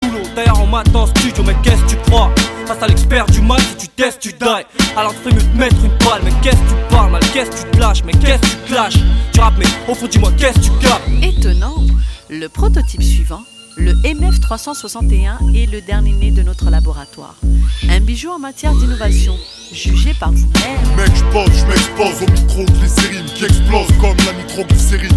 boulot, d'ailleurs on m'attend en studio, mais qu'est-ce que tu crois? Face à l'expert du mal, si tu testes, tu die. Alors tu fais mieux te mettre une balle, mais qu'est-ce que tu parles mal, qu'est-ce que tu te lâches, mais qu'est-ce que tu clashes? Tu rappes, mais au fond dis-moi, qu'est-ce que tu capes? Étonnant, le prototype suivant, le MF361, est le dernier né de notre laboratoire. Un bijou en matière d'innovation, jugé par vous-même. Mec, je m'expose au micro-glycérine qui explose comme la nitroglycérine.